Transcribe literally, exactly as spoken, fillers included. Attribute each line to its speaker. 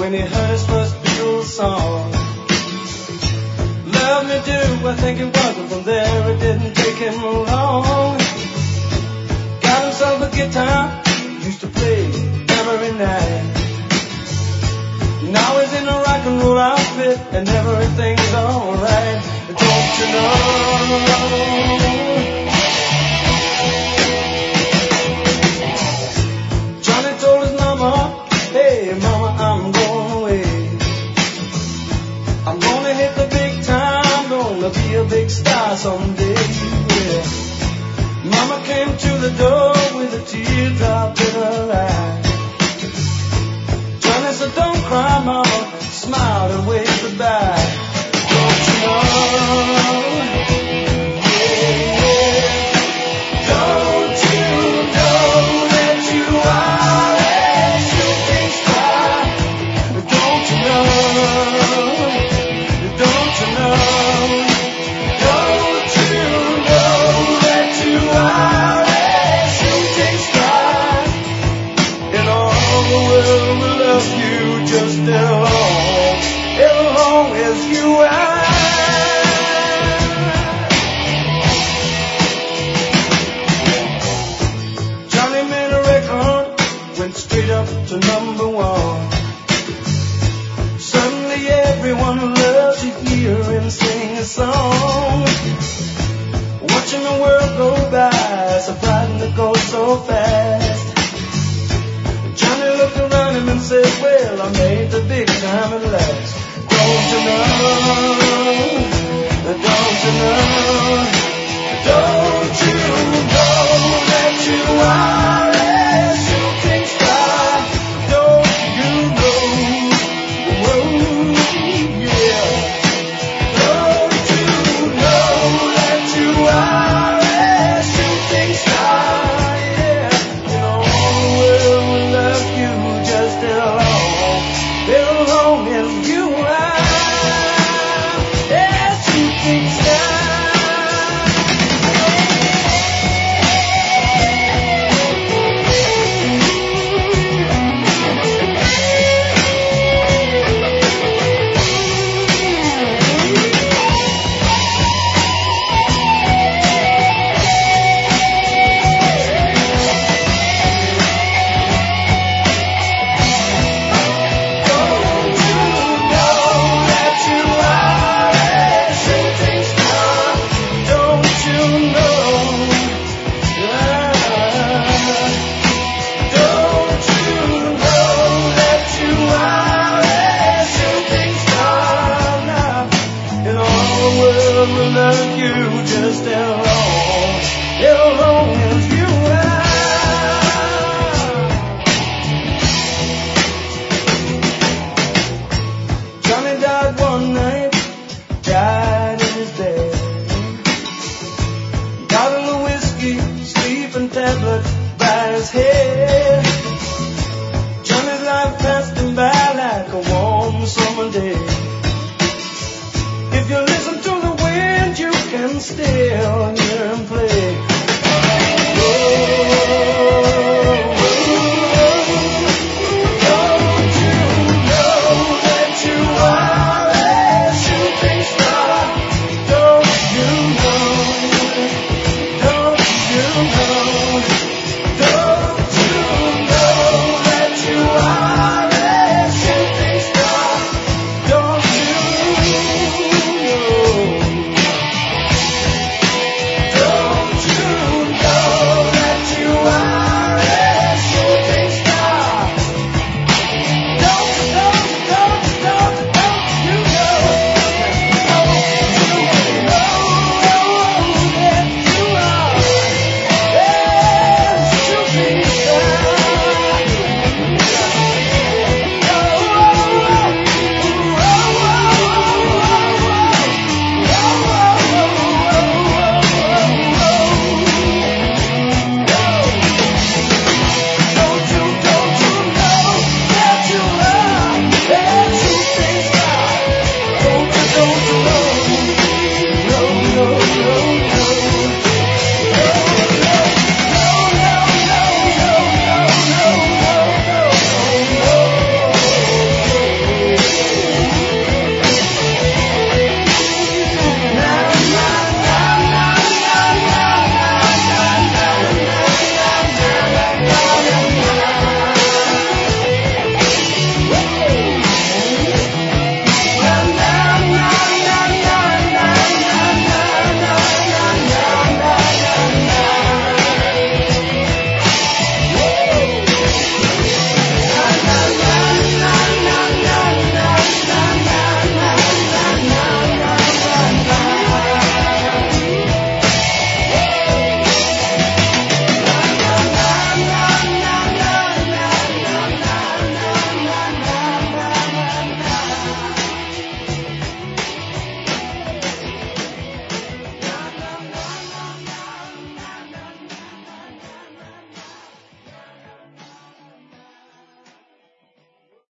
Speaker 1: when he heard his first Beatles song. Love me do, I think it was, and from there it didn't take him long. Got himself a guitar, used to play every night. Now he's in a rock and roll outfit, and everything's alright. Don't you know? Johnny told his mama, hey mama, I'm going away. I'm gonna hit the big time, gonna be a big star someday. Yeah. Mama came to the door with a teardrop in her eye. Johnny said, don't cry, mama, smiled and waved goodbye. Don't you know? To number one. Suddenly everyone loves to hear him sing a song. Watching the world go by, so bright and it goes so fast. Johnny looked around him and said, well, I made the big time at last. Don't you know? Don't you know? Don't you know that you are a shooting star? Just